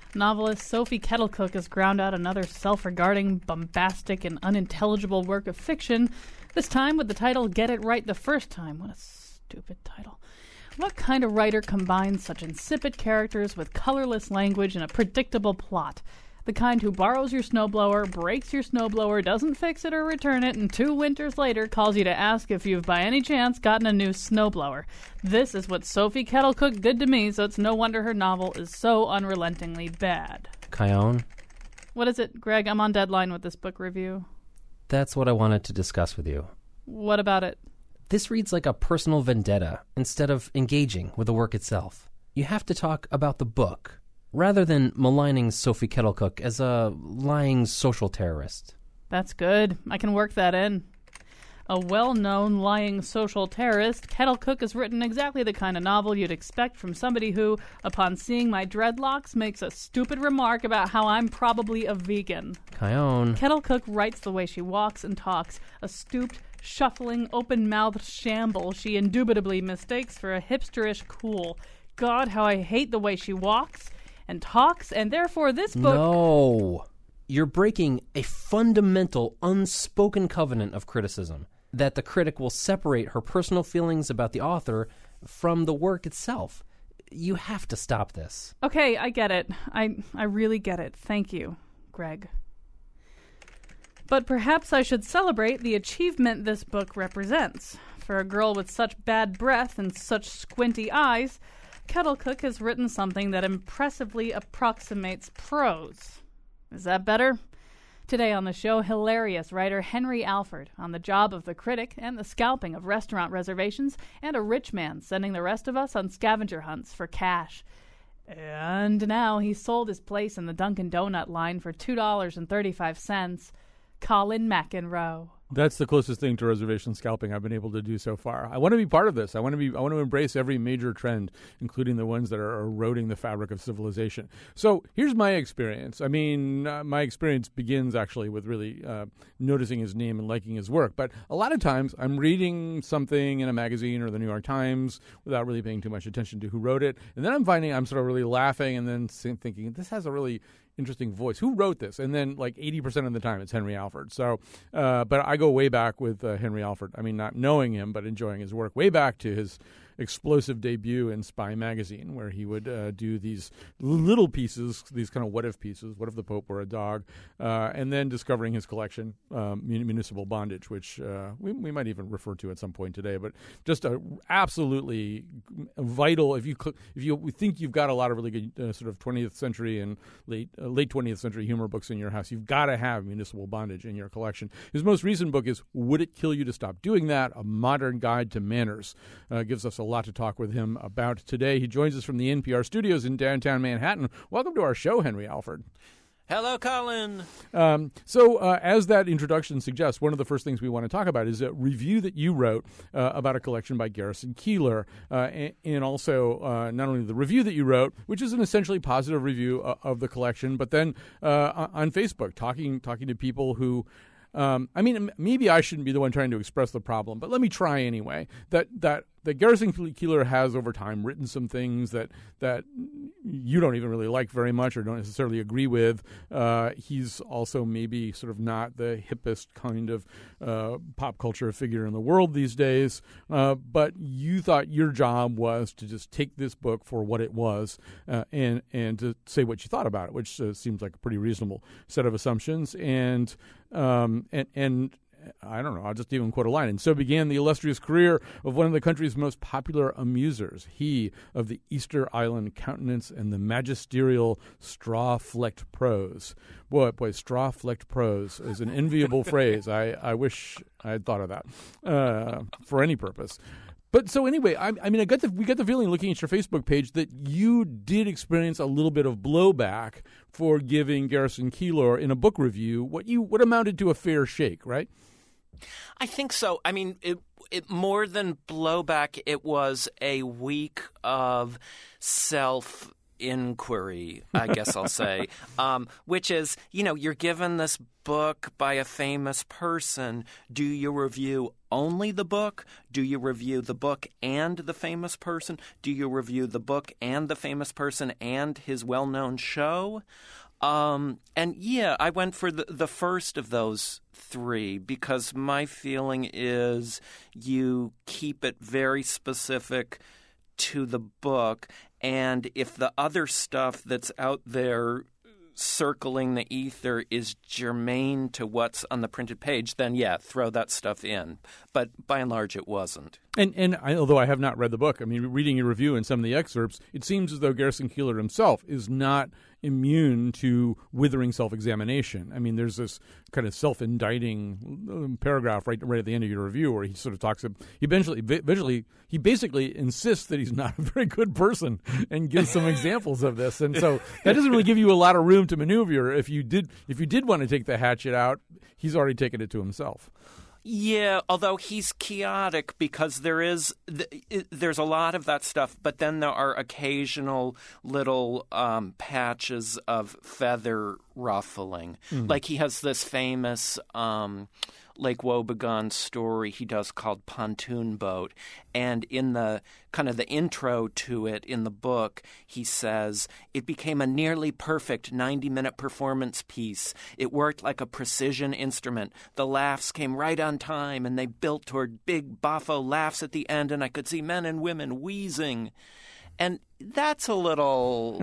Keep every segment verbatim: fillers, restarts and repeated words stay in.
Novelist Sophie Kettlecook has ground out another self-regarding, bombastic, and unintelligible work of fiction, this time with the title Get It Right the First Time. What a stupid title. What kind of writer combines such insipid characters with colorless language and a predictable plot? The kind who borrows your snowblower, breaks your snowblower, doesn't fix it or return it, and two winters later calls you to ask if you've by any chance gotten a new snowblower. This is what Sophie Kettlecook did to me, so it's no wonder her novel is so unrelentingly bad. Kyone? What is it, Greg? I'm on deadline with this book review. That's what I wanted to discuss with you. What about it? This reads like a personal vendetta instead of engaging with the work itself. You have to talk about the book, rather than maligning Sophie Kettlecook as a lying social terrorist. That's good. I can work that in. A well-known lying social terrorist, Kettlecook has written exactly the kind of novel you'd expect from somebody who, upon seeing my dreadlocks, makes a stupid remark about how I'm probably a vegan. Kyone. Kettlecook writes the way she walks and talks, a stooped, shuffling, open-mouthed shamble she indubitably mistakes for a hipsterish cool. God, how I hate the way she walks and talks, and therefore this book... No. You're breaking a fundamental, unspoken covenant of criticism, that the critic will separate her personal feelings about the author from the work itself. You have to stop this. Okay, I get it. I, I really get it. Thank you, Greg. But perhaps I should celebrate the achievement this book represents. For a girl with such bad breath and such squinty eyes, Kettlecook has written something that impressively approximates prose. Is that better? Today on the show, hilarious writer Henry Alford on the job of the critic and the scalping of restaurant reservations, and a rich man sending the rest of us on scavenger hunts for cash. And now he's sold his place in the Dunkin' Donut line for two dollars and thirty-five cents. Colin McEnroe. That's the closest thing to reservation scalping I've been able to do so far. I want to be part of this. I want to be. I want to embrace every major trend, including the ones that are eroding the fabric of civilization. So here's my experience. I mean, uh, my experience begins actually with really uh, noticing his name and liking his work. But a lot of times I'm reading something in a magazine or the New York Times without really paying too much attention to who wrote it. And then I'm finding I'm sort of really laughing and then thinking, this has a really interesting voice. Who wrote this? And then like eighty percent of the time it's Henry Alford. So, uh, but I go way back with uh, Henry Alford. I mean, not knowing him, but enjoying his work way back to his explosive debut in Spy Magazine, where he would uh, do these little pieces, these kind of what-if pieces, what if the Pope were a dog, uh, and then discovering his collection, um, Municipal Bondage, which uh, we, we might even refer to at some point today, but just a absolutely vital, if you if you think you've got a lot of really good uh, sort of twentieth century and late uh, late twentieth century humor books in your house, you've got to have Municipal Bondage in your collection. His most recent book is Would It Kill You to Stop Doing That? A Modern Guide to Manners. Uh, gives us a lot to talk with him about today. He joins us from the N P R studios in downtown Manhattan. Welcome to our show, Henry Alford. Hello, Colin. Um, so uh, as that introduction suggests, one of the first things we want to talk about is a review that you wrote uh, about a collection by Garrison Keillor, uh, and, and also uh, not only the review that you wrote, which is an essentially positive review uh, of the collection, but then uh, on Facebook, talking talking to people who Um, I mean, maybe I shouldn't be the one trying to express the problem, but let me try anyway. That that that Garrison Keillor has over time written some things that that you don't even really like very much or don't necessarily agree with. Uh, he's also maybe sort of not the hippest kind of uh, pop culture figure in the world these days. Uh, but you thought your job was to just take this book for what it was uh, and and to say what you thought about it, which uh, seems like a pretty reasonable set of assumptions. And um, and and. I don't know, I'll just even quote a line. And so began the illustrious career of one of the country's most popular amusers, he of the Easter Island countenance and the magisterial straw-flecked prose. Boy, boy, straw-flecked prose is an enviable phrase. I, I wish I had thought of that uh, for any purpose. But so anyway, I, I mean, I got the, we got the feeling looking at your Facebook page that you did experience a little bit of blowback for giving Garrison Keillor in a book review what you what amounted to a fair shake, right? I think so. I mean, it, it more than blowback, it was a week of self inquiry, I guess I'll say, um, which is, you know, you're given this book by a famous person. Do you review only the book? Do you review the book and the famous person? Do you review the book and the famous person and his well-known show? Um, and yeah, I went for the, the first of those three because my feeling is you keep it very specific to the book, and if the other stuff that's out there circling the ether is germane to what's on the printed page, then yeah, throw that stuff in. But by and large, it wasn't. And and I, although I have not read the book, I mean, reading your review and some of the excerpts, it seems as though Garrison Keillor himself is not immune to withering self-examination. I mean, there's this kind of self-indicting paragraph right right at the end of your review where he sort of talks. He eventually, eventually, he basically insists that he's not a very good person and gives some examples of this. And so that doesn't really give you a lot of room to maneuver. If you did, if you did want to take the hatchet out, he's already taken it to himself. Yeah, although he's chaotic because there is there's a lot of that stuff, but then there are occasional little um, patches of feather ruffling. Mm. Like he has this famous um, Lake Wobegon story he does called Pontoon Boat, and in the kind of the intro to it in the book, he says, it became a nearly perfect ninety-minute performance piece. It worked like a precision instrument. The laughs came right on time, and they built toward big boffo laughs at the end, and I could see men and women wheezing. And that's a little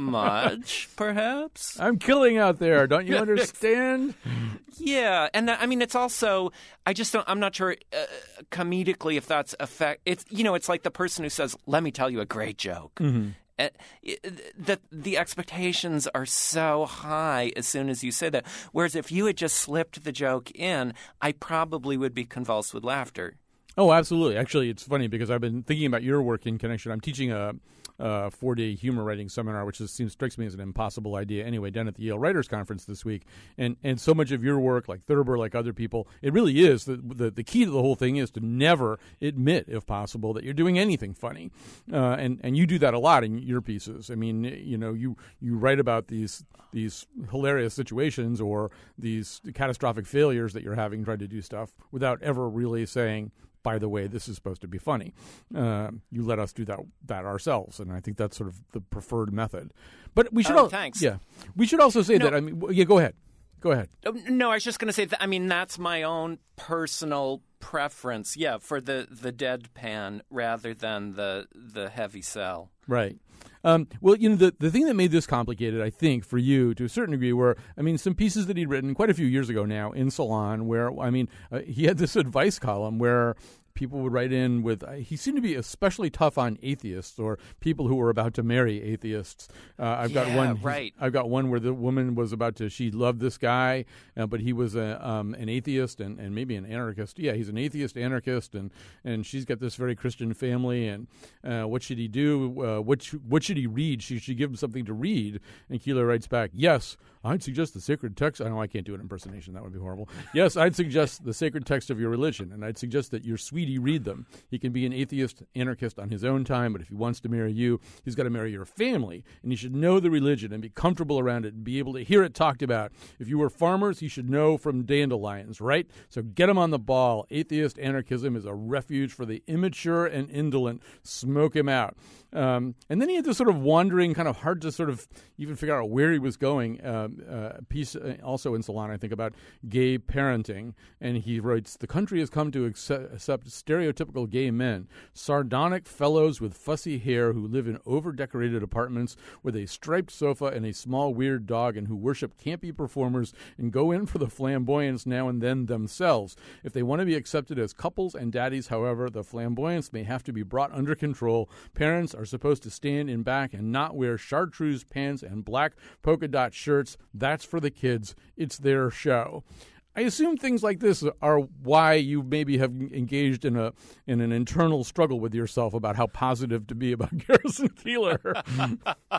much, perhaps. I'm killing out there. Don't you understand? Yeah, and I mean, it's also, I just don't, I'm not sure uh, comedically if that's effect. It's, you know, it's like the person who says, let me tell you a great joke. Mm-hmm. Uh, that the expectations are so high as soon as you say that. Whereas if you had just slipped the joke in, I probably would be convulsed with laughter. Oh, absolutely. Actually, it's funny because I've been thinking about your work in connection. I'm teaching a, a four-day humor writing seminar, which is, seems strikes me as an impossible idea anyway, down at the Yale Writers Conference this week. And and so much of your work, like Thurber, like other people, it really is. The, the, the key to the whole thing is to never admit, if possible, that you're doing anything funny. Uh, and, and you do that a lot in your pieces. I mean, you know, you, you write about these these hilarious situations or these catastrophic failures that you're having trying to do stuff without ever really saying, by the way, this is supposed to be funny. Uh, you let us do that that ourselves, and I think that's sort of the preferred method. But we should. Oh, al- thanks. Yeah, we should also say no. that. I mean, yeah. Go ahead. Go ahead. No, I was just going to say that. I mean, that's my own personal preference. Yeah, for the the deadpan rather than the the heavy sell. Right. Um, well, you know, the, the thing that made this complicated, I think, for you to a certain degree were, I mean, some pieces that he'd written quite a few years ago now in Salon where, I mean, uh, he had this advice column where people would write in with, uh, he seemed to be especially tough on atheists or people who were about to marry atheists. Uh, I've yeah, got one. Right. I've got one where the woman was about to, she loved this guy, uh, but he was a, um, an atheist and, and maybe an anarchist. Yeah, he's an atheist anarchist, and, and she's got this very Christian family. And uh, what should he do? Uh, what sh- what should he read? She should give him something to read. And Keillor writes back, yes, I'd suggest the sacred text. I know I can't do an impersonation. That would be horrible. Yes, I'd suggest the sacred text of your religion, and I'd suggest that your sweetie read them. He can be an atheist, anarchist on his own time, but if he wants to marry you, he's got to marry your family, and he should know the religion and be comfortable around it and be able to hear it talked about. If you were farmers, he should know from dandelions, right? So get him on the ball. Atheist anarchism is a refuge for the immature and indolent. Smoke him out. Um, and then he had this sort of wandering, kind of hard to sort of even figure out where he was going, um, uh, piece uh, also in Salon, I think, about gay parenting. And he writes, the country has come to accept, accept stereotypical gay men, sardonic fellows with fussy hair who live in over-decorated apartments with a striped sofa and a small weird dog and who worship campy performers and go in for the flamboyance now and then themselves. If they want to be accepted as couples and daddies, however, the flamboyance may have to be brought under control. Parents are supposed to stand in back and not wear chartreuse pants and black polka dot shirts. That's for the kids. It's their show. I assume things like this are why you maybe have engaged in a in an internal struggle with yourself about how positive to be about Garrison Keillor.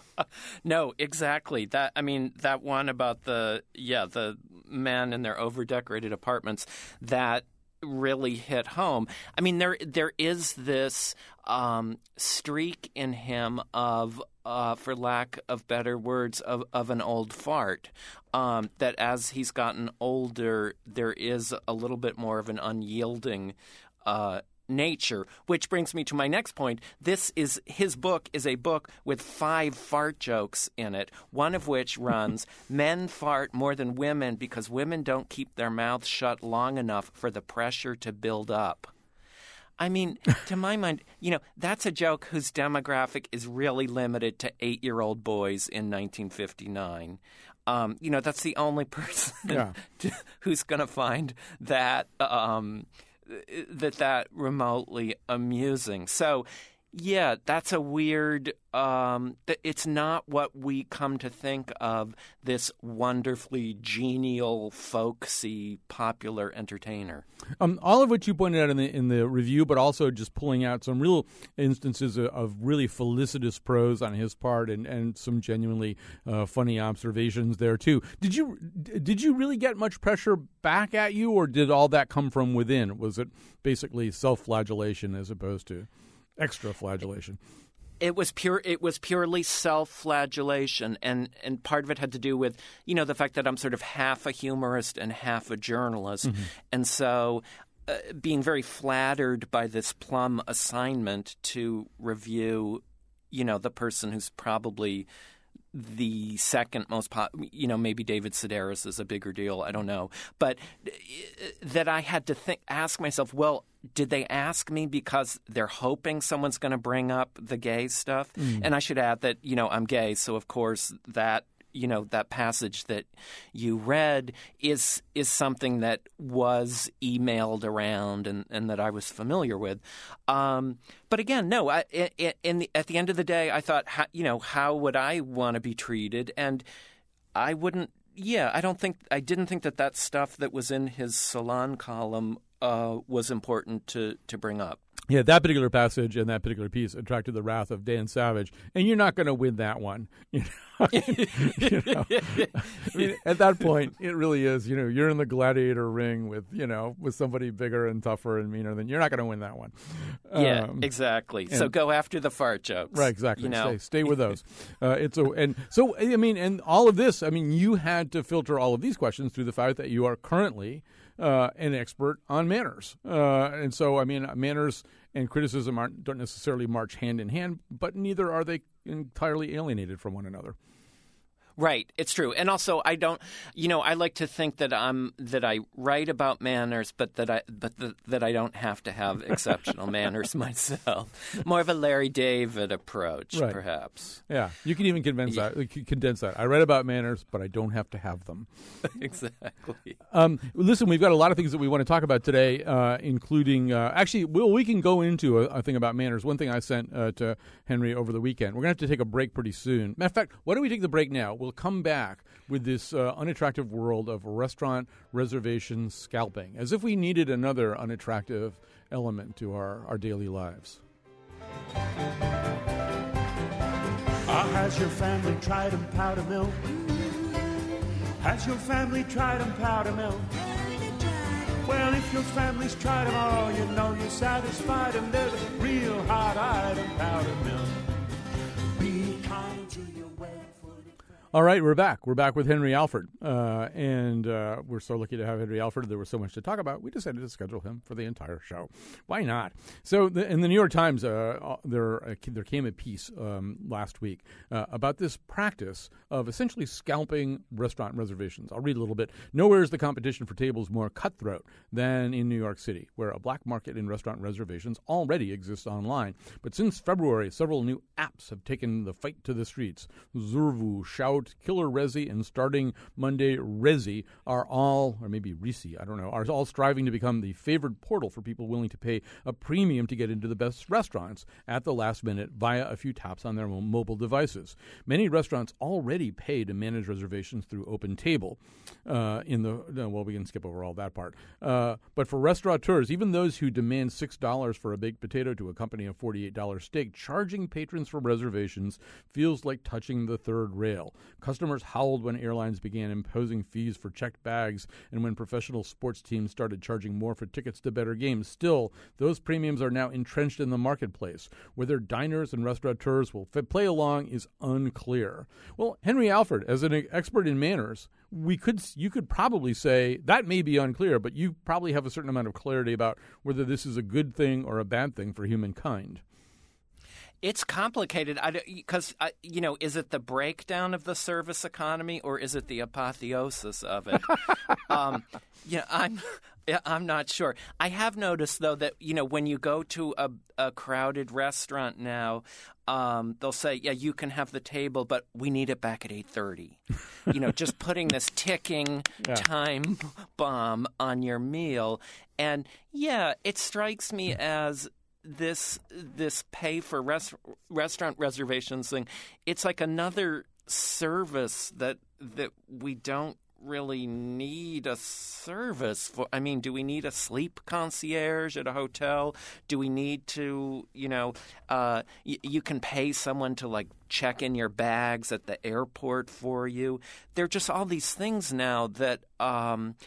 No, exactly. That I mean, that one about the yeah the men in their over-decorated apartments, that really hit home. I mean, there there is this um, streak in him of uh, for lack of better words, of, of an old fart. Um, that as he's gotten older, there is a little bit more of an unyielding uh, nature, which brings me to my next point. This is his book is a book with five fart jokes in it, one of which runs, men fart more than women because women don't keep their mouths shut long enough for the pressure to build up. I mean, to my mind, you know, that's a joke whose demographic is really limited to eight-year-old boys in nineteen fifty-nine. Um, you know, that's the only person Yeah. to, who's going to find that um, that that remotely amusing. So, yeah, that's a weird. Um, it's not what we come to think of this wonderfully genial, folksy, popular entertainer. Um, all of which you pointed out in the in the review, but also just pulling out some real instances of, of really felicitous prose on his part, and, and some genuinely uh, funny observations there too. Did you did you really get much pressure back at you, or did all that come from within? Was it basically self-flagellation as opposed to extra flagellation? It was pure. It was purely self-flagellation, and and part of it had to do with, you know, the fact that I'm sort of half a humorist and half a journalist, mm-hmm. and so uh, being very flattered by this plum assignment to review, you know, the person who's probably the second most pop, you know, maybe David Sedaris is a bigger deal. I don't know. But that I had to think, ask myself, well, did they ask me because they're hoping someone's going to bring up the gay stuff? Mm. And I should add that, you know, I'm gay. So, of course, that, you know, that passage that you read is is something that was emailed around and, and that I was familiar with. Um, but again, no, I, in the, at the end of the day, I thought, how, you know, how would I want to be treated? And I wouldn't, yeah, I don't think, I didn't think that that stuff that was in his Salon column uh, was important to, to bring up. Yeah, that particular passage and that particular piece attracted the wrath of Dan Savage, and you're not going to win that one. You know? you know? I mean, at that point, it really is. You know, you're in the gladiator ring with, you know, with somebody bigger and tougher and meaner than you're not going to win that one. Yeah, um, exactly. So go after the fart jokes, right? Exactly. You know? Stay, stay with those. uh, it's a and so I mean, and all of this. I mean, you had to filter all of these questions through the fact that you are currently Uh, an expert on manners. Uh, and so, I mean, manners and criticism aren't, don't necessarily march hand in hand, but neither are they entirely alienated from one another. Right, it's true. And also, I don't, you know, I like to think that I'm that I write about manners, but that I but the, that I don't have to have exceptional manners myself. More of a Larry David approach, right. Perhaps. Yeah, you can even convince yeah. that, condense that. I write about manners, but I don't have to have them. Exactly. Um, listen, we've got a lot of things that we want to talk about today, uh, including uh, actually, well, we can go into a, a thing about manners. One thing I sent uh, to Henry over the weekend. We're going to have to take a break pretty soon. Matter of fact, why don't we take the break now? We'll come back with this uh, unattractive world of restaurant reservation scalping, as if we needed another unattractive element to our, our daily lives. Uh, has your family tried and powder milk? Has your family tried and powder milk? Well, if your family's tried them all, you know you're satisfied, and they're the real hot-eyed and powder milk. Be kind to your well-footed. All right, we're back. We're back with Henry Alford, uh, and uh, we're so lucky to have Henry Alford. There was so much to talk about. We decided to schedule him for the entire show. Why not? So, the, in the New York Times, uh, there uh, there came a piece um, last week uh, about this practice of essentially scalping restaurant reservations. I'll read a little bit. Nowhere is the competition for tables more cutthroat than in New York City, where a black market in restaurant reservations already exists online. But since February, several new apps have taken the fight to the streets. Zurvu, Shout, Killer Resi, and starting Monday, Resi are all, or maybe Resi, I don't know, are all striving to become the favored portal for people willing to pay a premium to get into the best restaurants at the last minute via a few taps on their mobile devices. Many restaurants already pay to manage reservations through OpenTable. Uh, in the no, well, we can skip over all that part. Uh, but for restaurateurs, even those who demand six dollars for a baked potato to accompany a forty-eight dollars steak, charging patrons for reservations feels like touching the third rail. Customers howled when airlines began imposing fees for checked bags and when professional sports teams started charging more for tickets to better games. Still, those premiums are now entrenched in the marketplace. Whether diners and restaurateurs will f- play along is unclear. Well, Henry Alford, as an expert in manners, we could you could probably say that may be unclear, but you probably have a certain amount of clarity about whether this is a good thing or a bad thing for humankind. It's complicated because, you know, is it the breakdown of the service economy or is it the apotheosis of it? um, yeah, I'm I'm not sure. I have noticed, though, that, you know, when you go to a, a crowded restaurant now, um, they'll say, yeah, you can have the table, but we need it back at eight thirty. You know, just putting this ticking yeah. time bomb on your meal. And, yeah, it strikes me as this this pay for res- restaurant reservations thing. It's like another service that that we don't really need a service for. I mean, do we need a sleep concierge at a hotel? Do we need to, you know, uh, y- you can pay someone to like check in your bags at the airport for you. There are just all these things now that um,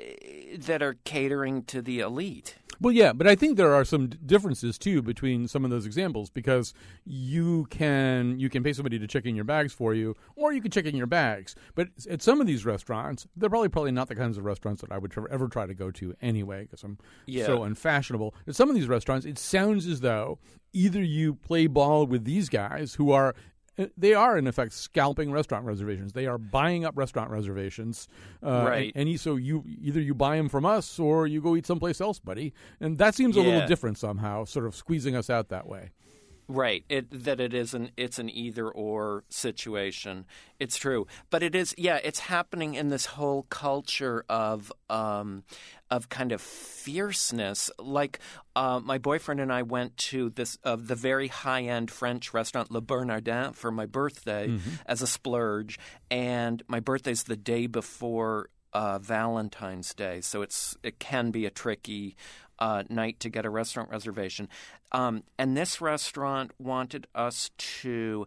that are catering to the elite. Well, yeah, but I think there are some d- differences too between some of those examples because you can you can pay somebody to check in your bags for you, or you can check in your bags. But at some of these restaurants, they're probably probably not the kinds of restaurants that I would tr- ever try to go to anyway because I'm yeah. so unfashionable. At some of these restaurants, it sounds as though either you play ball with these guys who are they are, in effect, scalping restaurant reservations. They are buying up restaurant reservations. Uh, right. And, and so you either you buy them from us or you go eat someplace else, buddy. And that seems yeah. a little different somehow, sort of squeezing us out that way. Right. It, that it is an it's an either or situation. It's true, but it is yeah. It's happening in this whole culture of um, of kind of fierceness. Like uh, my boyfriend and I went to this of uh, the very high end French restaurant Le Bernardin for my birthday mm-hmm. as a splurge, and my birthday's the day before uh, Valentine's Day, so it's it can be a tricky Uh, night to get a restaurant reservation. Um, and this restaurant wanted us to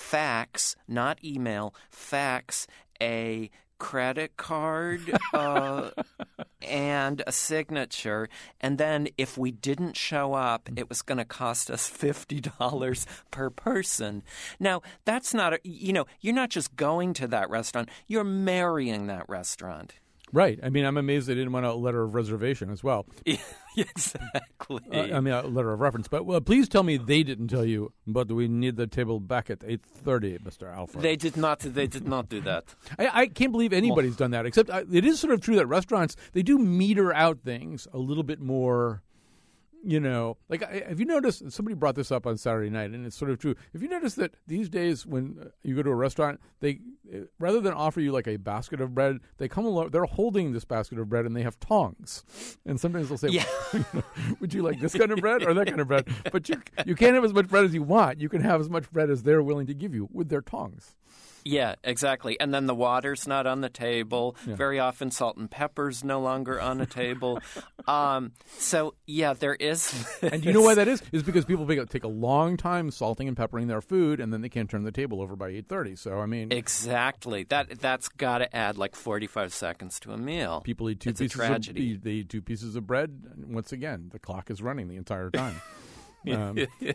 fax, not email, fax a credit card uh, and a signature. And then if we didn't show up, it was going to cost us fifty dollars per person. Now, that's not, a, you know, you're not just going to that restaurant, you're marrying that restaurant. Right. I mean, I'm amazed they didn't want a letter of reservation as well. Exactly. Uh, I mean, a letter of reference. But well, please tell me they didn't tell you, but we need the table back at eight thirty, Mister Alford. They did not. They did not do that. I, I can't believe anybody's done that, except I, it is sort of true that restaurants, they do meter out things a little bit more. You know, like, have you noticed, somebody brought this up on Saturday night, and it's sort of true. Have you noticed that these days when you go to a restaurant, they, rather than offer you like a basket of bread, they come along, they're holding this basket of bread and they have tongs. And sometimes they'll say, yeah. would you like this kind of bread or that kind of bread? But you you can't have as much bread as you want. You can have as much bread as they're willing to give you with their tongs. Yeah, exactly. And then the water's not on the table. Yeah. Very often salt and pepper's no longer on a table. um, so, yeah, there is this. And do you know why that is? It's because people take a long time salting and peppering their food, and then they can't turn the table over by eight thirty. So, I mean... Exactly. That, that's got to add like forty-five seconds to a meal. People eat two it's pieces a tragedy. Of, they eat two pieces of bread, and once again, the clock is running the entire time. Um,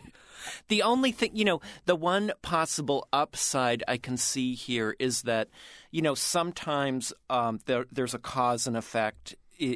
the only thing, you know, the one possible upside I can see here is that, you know, sometimes um, there, there's a cause and effect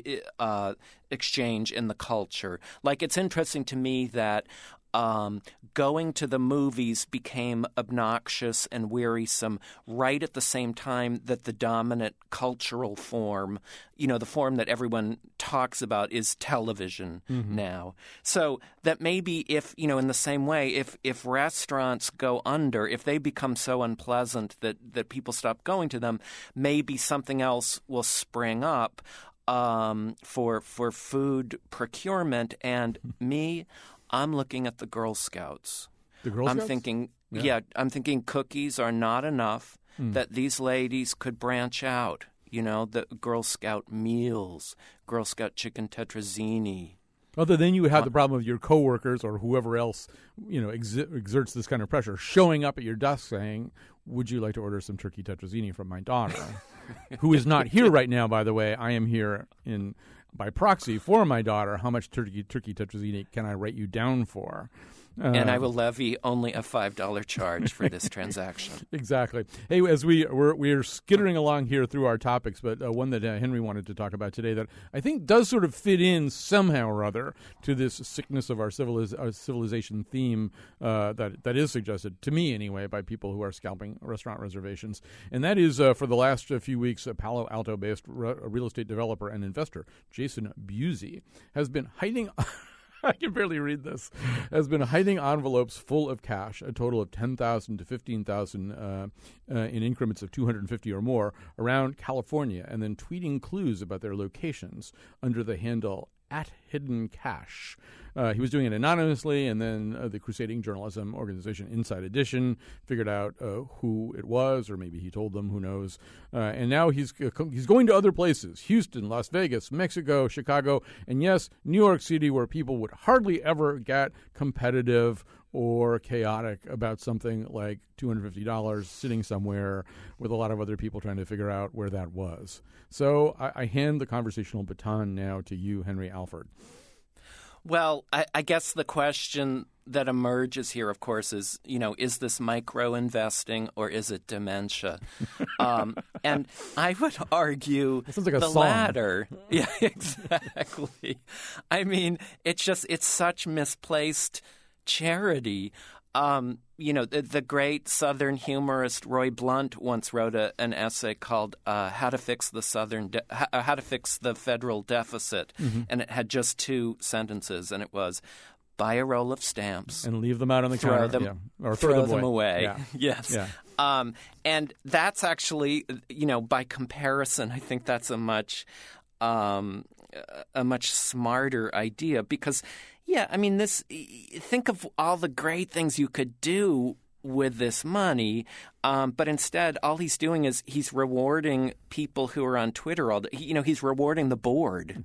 uh, exchange in the culture. Like, it's interesting to me that um, going to the movies became obnoxious and wearisome right at the same time that the dominant cultural form, you know, the form that everyone talks about is television mm-hmm. now. So that maybe if, you know, in the same way, if, if restaurants go under, if they become so unpleasant that, that people stop going to them, maybe something else will spring up um, for for food procurement. And me, I'm looking at the Girl Scouts. The Girl I'm Scouts? thinking, yeah. yeah, I'm thinking cookies are not enough, mm. that these ladies could branch out. You know, the Girl Scout meals, Girl Scout chicken tetrazzini. Although then you would have the problem of your coworkers or whoever else, you know, ex- exerts this kind of pressure, showing up at your desk saying, "Would you like to order some turkey tetrazzini from my daughter?" Who is not here right now, by the way. I am here in by proxy for my daughter. How much turkey turkey tetrazzini can I write you down for? Uh, and I will levy only a five dollar charge for this transaction. Exactly. Hey, as we we're, we're skittering along here through our topics, but uh, one that uh, Henry wanted to talk about today that I think does sort of fit in somehow or other to this sickness of our, civiliz- our civilization theme uh, that that is suggested to me anyway by people who are scalping restaurant reservations, and that is uh, for the last uh, few weeks, a Palo Alto-based re- real estate developer and investor Jason Busey has been hiding. I can barely read this, has been hiding envelopes full of cash, a total of ten thousand to fifteen thousand uh, uh, in increments of two hundred fifty or more, around California, and then tweeting clues about their locations under the handle at Hidden Cash. Uh, he was doing it anonymously, and then uh, the crusading journalism organization Inside Edition figured out uh, who it was, or maybe he told them, who knows. Uh, and now he's uh, he's going to other places, Houston, Las Vegas, Mexico, Chicago, and yes, New York City, where people would hardly ever get competitive or chaotic about something like two hundred fifty dollars sitting somewhere with a lot of other people trying to figure out where that was. So I, I hand the conversational baton now to you, Henry Alford. Well, I, I guess the question that emerges here, of course, is, you know, is this micro-investing or is it dementia? um, and I would argue sounds like a the song. latter. Yeah, exactly. I mean, it's just, it's such misplaced charity. Um, you know, the, the great Southern humorist Roy Blunt once wrote a, an essay called uh, "How to Fix the Southern De- How to Fix the Federal Deficit," mm-hmm. and it had just two sentences, and it was, "Buy a roll of stamps and leave them out on the throw counter, them, yeah. or throw, throw them, them away." Yeah. Yes, yeah. Um, and that's actually, you know, by comparison, I think that's a much um, a much smarter idea because. Yeah, I mean, this. Think of all the great things you could do with this money, um, but instead, all he's doing is he's rewarding people who are on Twitter all day. You know, he's rewarding the board.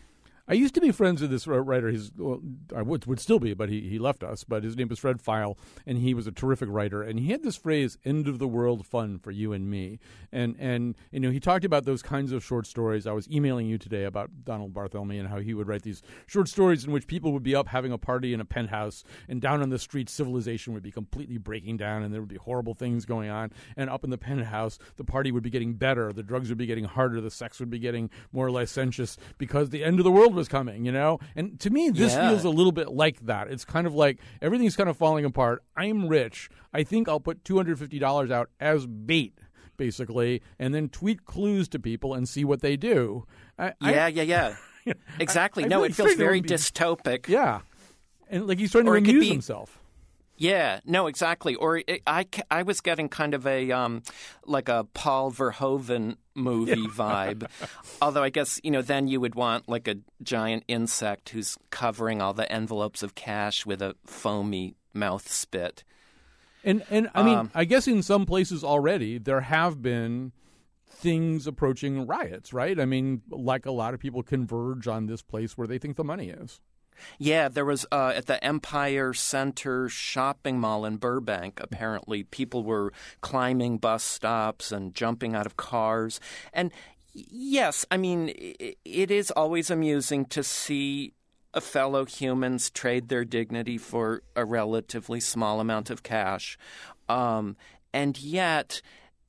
I used to be friends with this writer. He's well, I would would still be, but he, he left us. But his name was Fred Feil, and he was a terrific writer. And he had this phrase, "End of the world fun for you and me." And and you know he talked about those kinds of short stories. I was emailing you today about Donald Barthelme and how he would write these short stories in which people would be up having a party in a penthouse, and down on the street, civilization would be completely breaking down, and there would be horrible things going on. And up in the penthouse, the party would be getting better, the drugs would be getting harder, the sex would be getting more licentious because the end of the world was coming, you know? And to me, this yeah. feels a little bit like that. It's kind of like everything's kind of falling apart. I'm rich. I think I'll put two hundred fifty dollars out as bait, basically, and then tweet clues to people and see what they do. I, yeah, I, yeah, yeah. Exactly. I, I no, really it feels very be, dystopic. Yeah. And like he's trying to Or it could amuse be- himself. Yeah, no, exactly. Or it, I, I was getting kind of a um, like a Paul Verhoeven movie yeah. vibe. Although I guess, you know, then you would want like a giant insect who's covering all the envelopes of cash with a foamy mouth spit. And and I mean, Um, I guess in some places already there have been things approaching riots, right? I mean, like a lot of people converge on this place where they think the money is. Yeah, there was uh, at the Empire Center shopping mall in Burbank, apparently people were climbing bus stops and jumping out of cars. And yes, I mean, it is always amusing to see a fellow humans trade their dignity for a relatively small amount of cash. Um, and yet,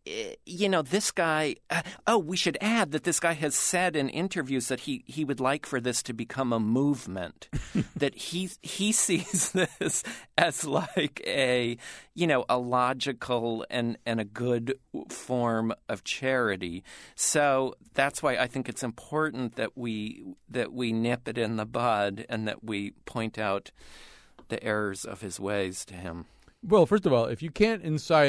you know, this guy uh, – oh, we should add that this guy has said in interviews that he, he would like for this to become a movement, that he, he sees this as like a, you know, a logical and, and a good form of charity. So that's why I think it's important that we that we nip it in the bud and that we point out the errors of his ways to him. Well, first of all, if you can't incite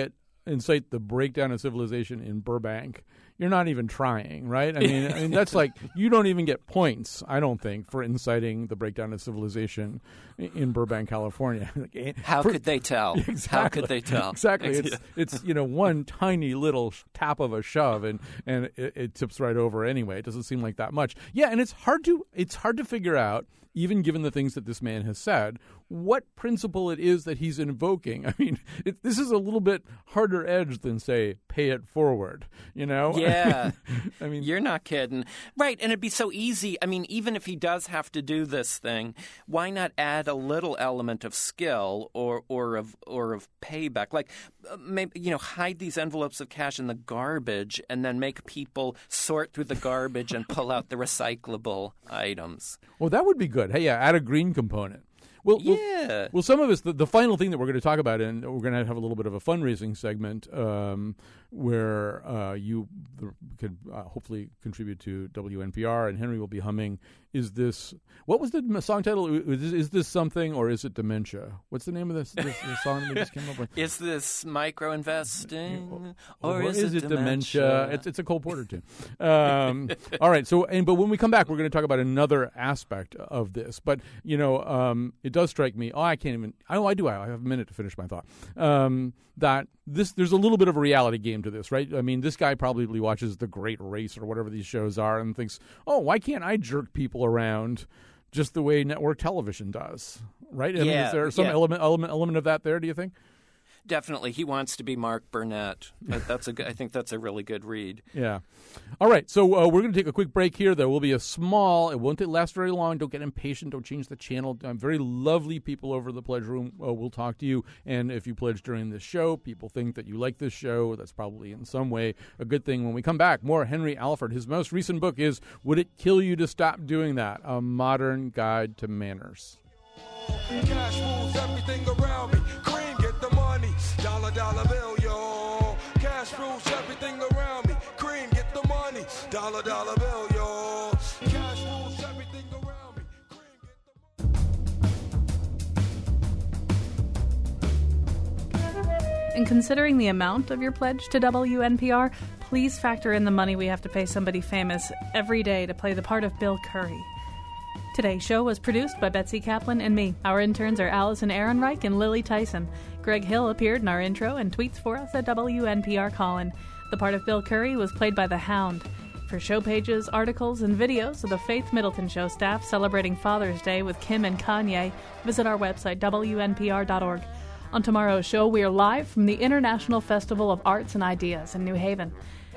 incite the breakdown of civilization in Burbank, you're not even trying, right? I mean, I mean that's like you don't even get points, I don't think, for inciting the breakdown of civilization in Burbank, California. How for, could they tell? Exactly, How could they tell? Exactly. It's it's you know one tiny little tap of a shove, and and it, it tips right over anyway. It doesn't seem like that much. Yeah, and it's hard to it's hard to figure out, even given the things that this man has said, what principle it is that he's invoking. I mean, it, this is a little bit harder edged than, say, pay it forward, you know? Yeah. I mean, you're not kidding. Right, and it'd be so easy. I mean, even if he does have to do this thing, why not add a little element of skill or, or of or of payback? Like, uh, maybe, you know, hide these envelopes of cash in the garbage and then make people sort through the garbage and pull out the recyclable items. Well, that would be good. Hey, yeah, add a green component. Well, yeah. Well, well, some of us, the, the final thing that we're going to talk about, and we're going to have a little bit of a fundraising segment um, where uh, you could uh, hopefully contribute to W N P R, and Henry will be humming, is this, what was the song title? Is this, is this something or is it dementia? What's the name of this, this, this song that we just came up with? Is this micro-investing or, or is, is it, it dementia? dementia? It's, it's a Cole Porter tune. Um, all right, so, and but when we come back, we're going to talk about another aspect of this. But, you know, um, it does strike me, oh, I can't even, oh, I do, I have a minute to finish my thought, um, that this there's a little bit of a reality game to this, right? I mean, this guy probably watches The Great Race or whatever these shows are and thinks, oh, why can't I jerk people around just the way network television does, right? I yeah, mean, is there some yeah. element, element element of that there, do you think? Definitely. He wants to be Mark Burnett. That's a good, I think that's a really good read. Yeah. All right. So uh, we're going to take a quick break here. There will be a small, it won't last very long. Don't get impatient. Don't change the channel. Um, very lovely people over the Pledge Room uh, will talk to you. And if you pledge during this show, people think that you like this show. That's probably in some way a good thing. When we come back, more Henry Alford. His most recent book is Would It Kill You to Stop Doing That? A Modern Guide to Manners. Cash rules everything around me. Cream, get the money. Dollar, dollar bill, yo. Cash rules everything around me. Cream, get the money. Dollar, dollar bill, yo. Cash rules everything around me. Cream, get the money. In considering the amount of your pledge to W N P R, please factor in the money we have to pay somebody famous every day to play the part of Bill Curry. Today's show was produced by Betsy Kaplan and me. Our interns are Allison Ehrenreich and Lily Tyson. Greg Hill appeared in our intro and tweets for us at W N P R Colin. The part of Bill Curry was played by The Hound. For show pages, articles, and videos of the Faith Middleton Show staff celebrating Father's Day with Kim and Kanye, visit our website, W N P R dot org. On tomorrow's show, we are live from the International Festival of Arts and Ideas in New Haven.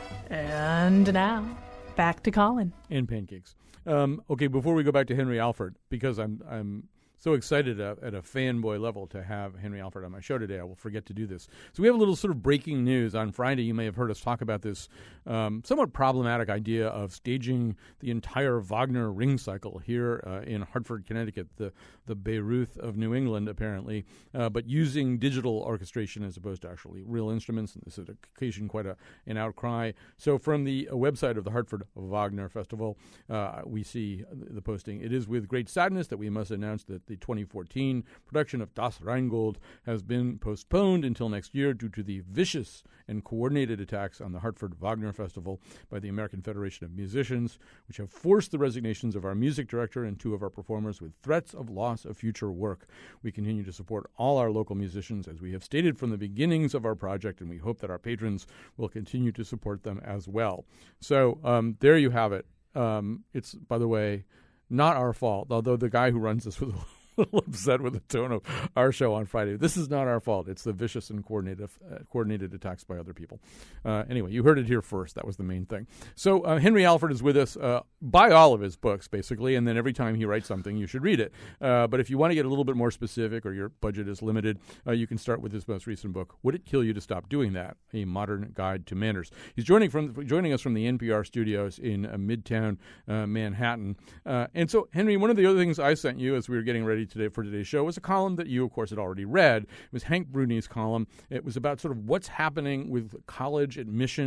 And now, back to Colin. And pancakes. Um, okay, before we go back to Henry Alford, because I'm I'm so excited at, at a fanboy level to have Henry Alford on my show today, I will forget to do this. So we have a little sort of breaking news. On Friday, you may have heard us talk about this um, somewhat problematic idea of staging the entire Wagner ring cycle here uh, in Hartford, Connecticut, the, the Bayreuth of New England, apparently, uh, but using digital orchestration as opposed to actually real instruments, and this has occasioned quite a, an outcry. So from the uh, website of the Hartford Wagner Festival, uh, we see the posting. It is with great sadness that we must announce that the twenty fourteen production of Das Rheingold has been postponed until next year due to the vicious and coordinated attacks on the Hartford Wagner Festival by the American Federation of Musicians, which have forced the resignations of our music director and two of our performers with threats of loss of future work. We continue to support all our local musicians, as we have stated from the beginnings of our project, and we hope that our patrons will continue to support them as well. So um, there you have it. Um, it's, by the way, not our fault, although the guy who runs this was a little upset with the tone of our show on Friday. This is not our fault. It's the vicious and coordinated, uh, coordinated attacks by other people. Uh, anyway, you heard it here first. That was the main thing. So uh, Henry Alford is with us. Uh, buy all of his books, basically, and then every time he writes something, you should read it. Uh, but if you want to get a little bit more specific or your budget is limited, uh, you can start with his most recent book, Would It Kill You to Stop Doing That? A Modern Guide to Manners. He's joining from joining us from the N P R studios in uh, Midtown uh, Manhattan. Uh, and so, Henry, one of the other things I sent you as we were getting ready today for today's show was a column that you, of course, had already read. It was Hank Bruni's column. It was about sort of what's happening with college admission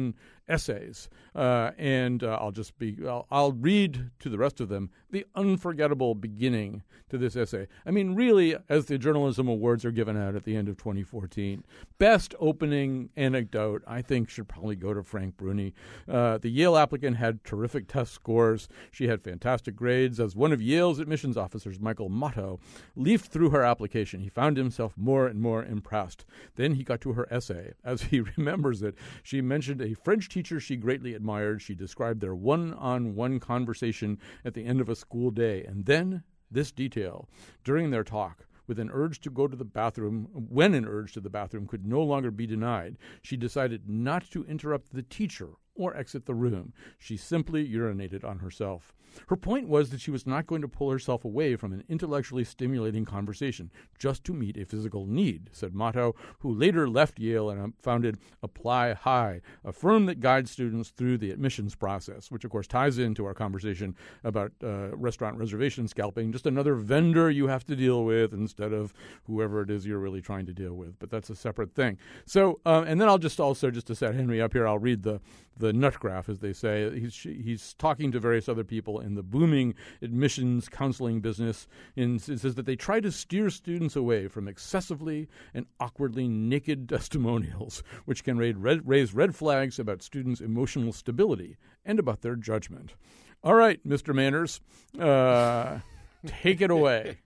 essays. Uh, and uh, I'll just be, I'll, I'll read to the rest of them the unforgettable beginning to this essay. I mean, really, as the Journalism Awards are given out at the end of twenty fourteen, best opening anecdote, I think, should probably go to Frank Bruni. Uh, the Yale applicant had terrific test scores. She had fantastic grades. As one of Yale's admissions officers, Michael Motto, leafed through her application, he found himself more and more impressed. Then he got to her essay. As he remembers it, she mentioned a French teacher she greatly admired. She described their one-on-one conversation at the end of a school day. And then this detail. During their talk, with an urge to go to the bathroom, when an urge to the bathroom could no longer be denied, she decided not to interrupt the teacher or exit the room. She simply urinated on herself. Her point was that she was not going to pull herself away from an intellectually stimulating conversation just to meet a physical need, said Motto, who later left Yale and founded Apply High, a firm that guides students through the admissions process, which of course ties into our conversation about uh, restaurant reservation scalping, just another vendor you have to deal with instead of whoever it is you're really trying to deal with. But that's a separate thing. So, uh, and then I'll just also, just to set Henry up here, I'll read the the nut graph, as they say. He's he's talking to various other people in the booming admissions counseling business, and it says that they try to steer students away from excessively and awkwardly naked testimonials, which can raise red, raise red flags about students' emotional stability and about their judgment. All right, Mister Manners, uh, take it away.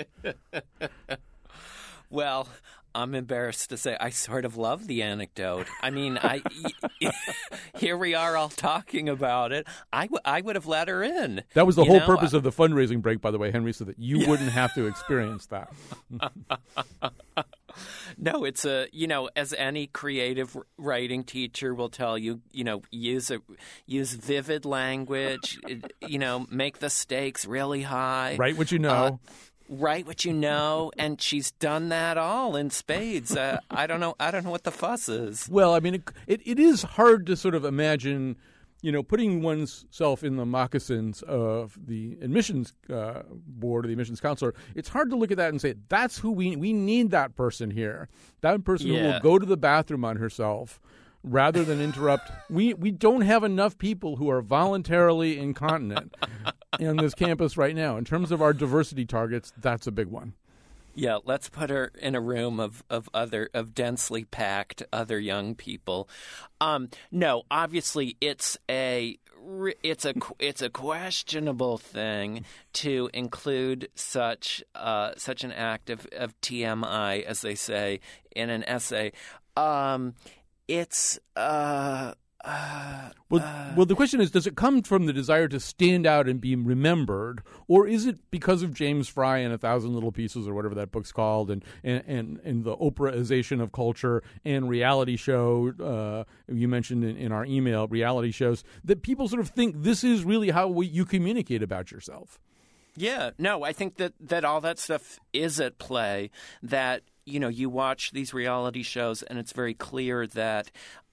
Well, I'm embarrassed to say I sort of love the anecdote. I mean, I here we are all talking about it. I, w- I would have let her in. That was the you whole know? purpose of the fundraising break, by the way, Henry, so that you wouldn't have to experience that. No, it's a, you know, as any creative writing teacher will tell you, you know, use a, use vivid language, you know, make the stakes really high. Write what you know. Uh, Write what you know, and she's done that all in spades. Uh, I don't know. I don't know what the fuss is. Well, I mean, it, it it is hard to sort of imagine, you know, putting oneself in the moccasins of the admissions uh, board or the admissions counselor. It's hard to look at that and say, that's who we we need that person here. That person Yeah. who will go to the bathroom on herself rather than interrupt. we we don't have enough people who are voluntarily incontinent on this campus right now. In terms of our diversity targets, that's a big one. Yeah, let's put her in a room of, of other of densely packed other young people. Um, no, obviously it's a it's a it's a questionable thing to include such uh, such an act of, of T M I, as they say, in an essay. Um, it's uh, uh, Well, uh, well, the question is, does it come from the desire to stand out and be remembered, or is it because of James Fry and A Thousand Little Pieces, or whatever that book's called, and and, and, and the Oprahization of culture and reality show, uh, you mentioned in, in our email, reality shows, that people sort of think this is really how we, you communicate about yourself? Yeah, no, I think that, that all that stuff is at play, that, you know, you watch these reality shows and it's very clear that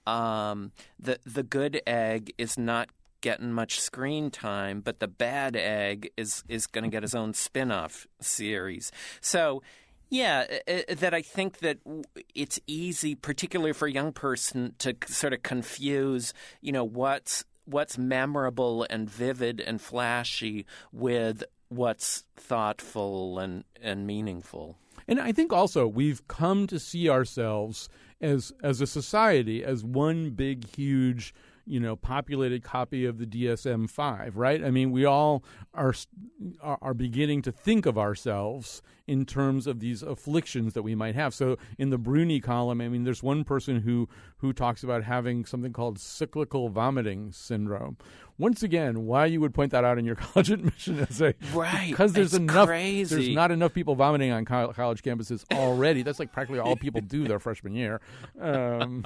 um, the the good egg is not getting much screen time, but the bad egg is, is going to get his own spin-off series. So, yeah, uh, that I think that it's easy, particularly for a young person, to sort of confuse, you know, what's what's memorable and vivid and flashy with what's thoughtful and, and meaningful. And I think also we've come to see ourselves as as a society as one big, huge, you know, populated copy of the D S M five, right? I mean, we all are are beginning to think of ourselves in terms of these afflictions that we might have. So in the Bruni column, I mean, there's one person who who talks about having something called cyclical vomiting syndrome. Once again, why you would point that out in your college admission essay? Right. Because there's it's enough. crazy. There's not enough people vomiting on co- college campuses already. That's like practically all people do their freshman year. Um,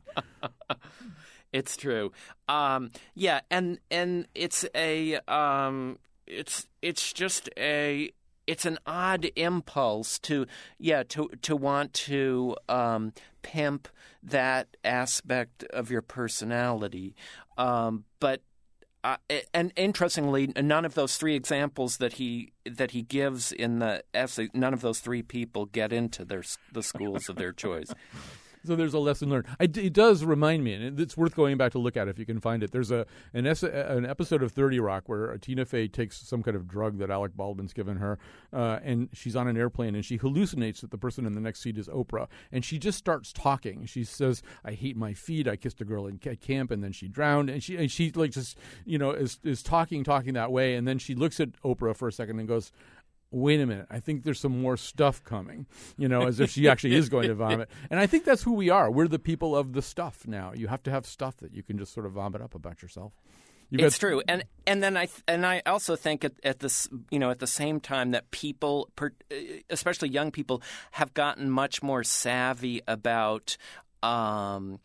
It's true. Um, yeah, and and it's a um, it's it's just a it's an odd impulse to yeah to to want to um, pimp that aspect of your personality, um, but. Uh, and interestingly, none of those three examples that he that he gives in the essay, none of those three people get into their the schools of their choice. So there's a lesson learned. I, it does remind me, and it's worth going back to look at if you can find it. There's a an, es- an episode of thirty Rock where Tina Fey takes some kind of drug that Alec Baldwin's given her, uh, and she's on an airplane, and she hallucinates that the person in the next seat is Oprah, and she just starts talking. She says, "I hate my feet. I kissed a girl in ca- camp, and then she drowned." And she and she like just you know is is talking talking that way, and then she looks at Oprah for a second and goes, wait a minute, I think there's some more stuff coming, you know, as if she actually is going to vomit. And I think that's who we are. We're the people of the stuff now. You have to have stuff that you can just sort of vomit up about yourself. You've It's got- true, and and then I th- and I also think at, at this you know at the same time that people, per, especially young people, have gotten much more savvy about. Um,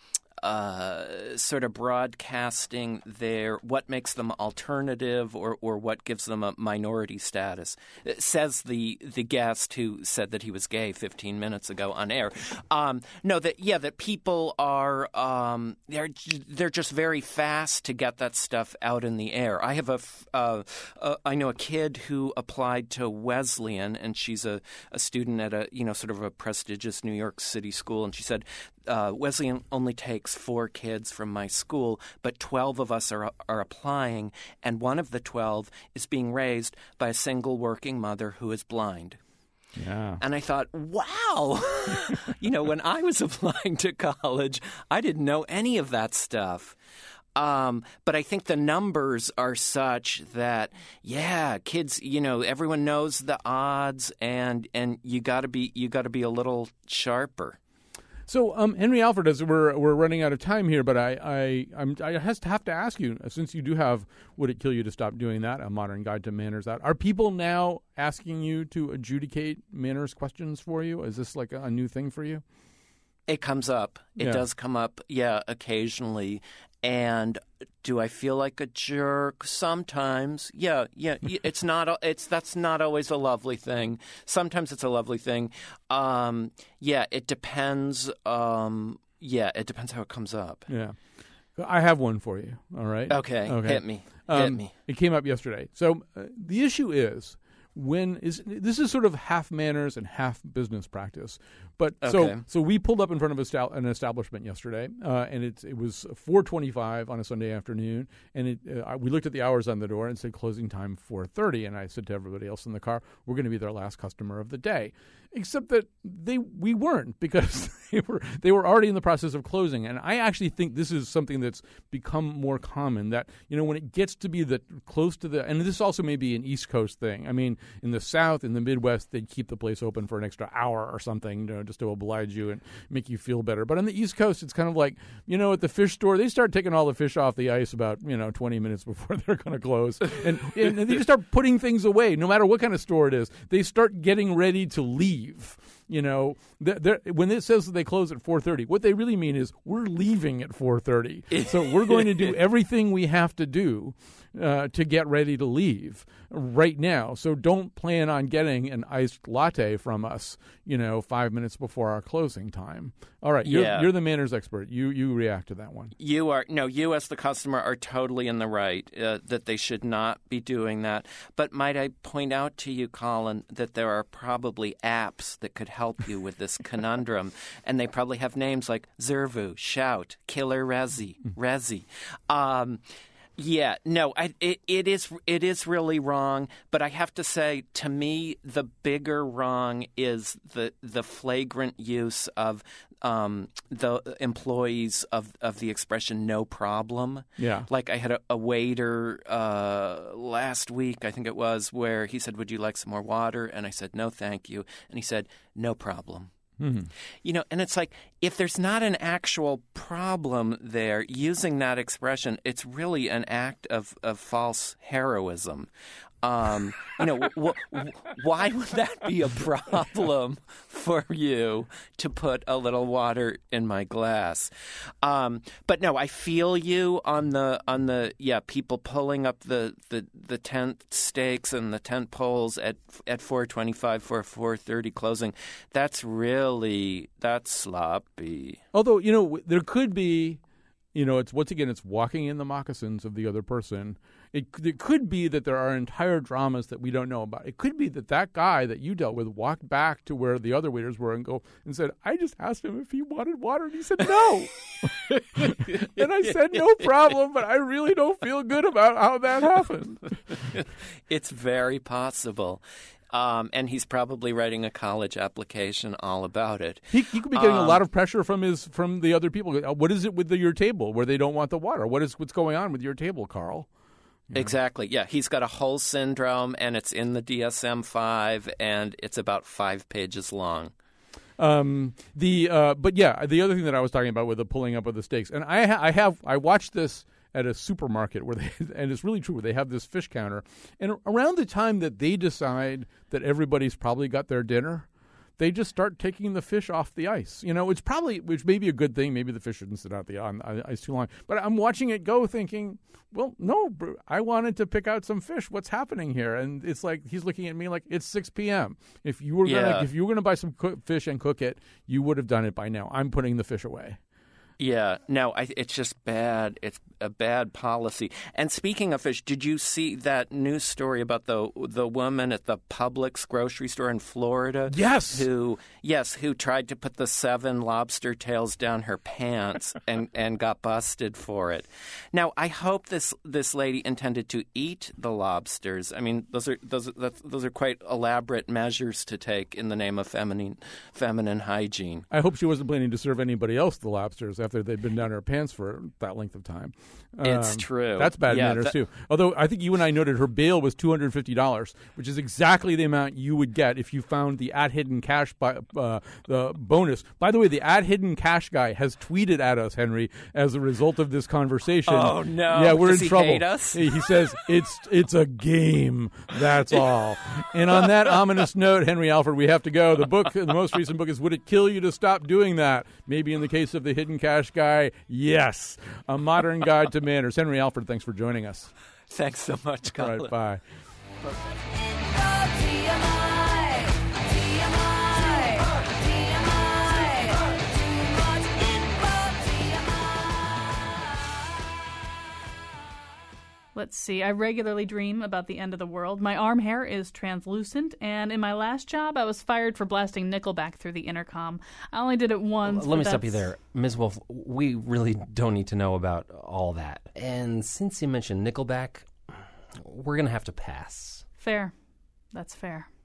Uh, sort of broadcasting their what makes them alternative or, or what gives them a minority status, says the the guest who said that he was gay fifteen minutes ago on air. Um, no, that yeah, that people are um, they're they're just very fast to get that stuff out in the air. I have a uh, uh, I know a kid who applied to Wesleyan, and she's a, a student at a you know sort of a prestigious New York City school, and she said. Uh, Wesleyan only takes four kids from my school, but twelve of us are are applying, and one of the twelve is being raised by a single working mother who is blind. Yeah. And I thought, wow, you know, when I was applying to college, I didn't know any of that stuff. Um, but I think the numbers are such that, yeah, kids, you know, everyone knows the odds, and and you got to be you got to be a little sharper. So, um, Henry Alford, as we're we're running out of time here, but I I I'm, I has to have to ask you, since you do have "Would It Kill You to Stop Doing That?" A Modern Guide to Manners out. Are people now asking you to adjudicate manners questions for you? Is this like a, a new thing for you? It comes up. It Yeah. does come up, yeah, occasionally. And do I feel like a jerk? Sometimes, yeah, yeah. It's not. It's that's not always a lovely thing. Sometimes it's a lovely thing. Um, yeah, it depends. Um, yeah, it depends how it comes up. Yeah. I have one for you, all right? Okay, Okay. hit me, hit Um, me. It came up yesterday. So uh, the issue is when is this is sort of half manners and half business practice. But so Okay. so we pulled up in front of a sta- an establishment yesterday, uh, and it it was four twenty-five on a Sunday afternoon, and it uh, we looked at the hours on the door and it said closing time four thirty, and I said to everybody else in the car, we're going to be their last customer of the day. Except that they we weren't, because they were they were already in the process of closing. And I actually think this is something that's become more common, that, you know, when it gets to be the close to the, and this also may be an East Coast thing. I mean, in the South, in the Midwest, they'd keep the place open for an extra hour or something, you know, just to oblige you and make you feel better. But on the East Coast, it's kind of like, you know, at the fish store, they start taking all the fish off the ice about, you know, twenty minutes before they're going to close. And, and they just start putting things away, no matter what kind of store it is. They start getting ready to leave. You know, they're, when it says that they close at four thirty, what they really mean is we're leaving at four thirty. So we're going to do everything we have to do uh, to get ready to leave right now. So don't plan on getting an iced latte from us, you know, five minutes before our closing time. All right, you're, Yeah. you're the manners expert. You you react to that one. You are no, you as the customer are totally in the right uh, that they should not be doing that. But might I point out to you, Colin, that there are probably apps that could help you with this conundrum, and they probably have names like Zervu, Shout, Killer Rezi, Rezi. Um, Yeah, no, I, it, it is it is really wrong. But I have to say, to me, the bigger wrong is the the flagrant use of um, the employees of of the expression "no problem." Yeah. Like I had a, a waiter uh, last week, I think it was, where he said, "Would you like some more water?" And I said, "No, thank you." And he said, "No problem." Mm-hmm. You know, and it's like, if there's not an actual problem there, using that expression, it's really an act of, of false heroism. Um, you know, w- w- why would that be a problem for you to put a little water in my glass? Um, but no, I feel you on the on the yeah, people pulling up the, the, the tent stakes and the tent poles at at four twenty-five for a four thirty closing. That's really that's sloppy. Although, you know, there could be You know, it's once again, it's walking in the moccasins of the other person. It, it could be that there are entire dramas that we don't know about. It could be that that guy that you dealt with walked back to where the other waiters were and go and said, I just asked him if he wanted water, and he said no. And I said, no problem, but I really don't feel good about how that happened. It's very possible. Um, and he's probably writing a college application all about it. He, he could be getting um, a lot of pressure from his from the other people. What is it with the, your table where they don't want the water? What is what's going on with your table, Carl? Yeah. Exactly. Yeah, he's got a whole syndrome, and it's in the D S M five, and it's about five pages long. Um, the uh, but yeah, the other thing that I was talking about with the pulling up of the stakes, and I ha- I have I watched this at a supermarket where they, and it's really true, where they have this fish counter, and around the time that they decide that everybody's probably got their dinner, they just start taking the fish off the ice. You know, it's probably, which may be a good thing. Maybe the fish shouldn't sit out the on ice too long. But I'm watching it go, thinking, well, no, I wanted to pick out some fish. What's happening here? And it's like he's looking at me like it's six p.m. If you were Yeah. gonna, if you were gonna buy some cook, fish and cook it, you would have done it by now. I'm putting the fish away. Yeah, no, I, it's just bad. It's a bad policy. And speaking of fish, did you see that news story about the the woman at the Publix grocery store in Florida? Yes. Who, yes, who tried to put the seven lobster tails down her pants and, and got busted for it. Now, I hope this this lady intended to eat the lobsters. I mean, those are those that's, those are quite elaborate measures to take in the name of feminine feminine hygiene. I hope she wasn't planning to serve anybody else the lobsters after they'd been down her pants for that length of time. It's Um, true. That's bad Yeah, manners, that- too. Although I think you and I noted her bail was two hundred fifty dollars, which is exactly the amount you would get if you found the at-hidden cash by, uh, the bonus. By the way, the at-hidden cash guy has tweeted at us, Henry, as a result of this conversation. Oh, no. Yeah, we're Does in he trouble. hate us? He he says, it's, it's a game, that's all. And on that ominous note, Henry Alford, we have to go. The book, the most recent book is Would It Kill You to Stop Doing That? Maybe in the case of the hidden cash guy, yes. A Modern Guide to Manners. Henry Alford, thanks for joining us. Thanks so much, All Colin. right, bye. Let's see. I regularly dream about the end of the world. My arm hair is translucent, and in my last job, I was fired for blasting Nickelback through the intercom. I only did it once. Let me but stop you that's- there. Miz Wolf, we really don't need to know about all that. And since you mentioned Nickelback, we're going to have to pass. Fair. That's fair.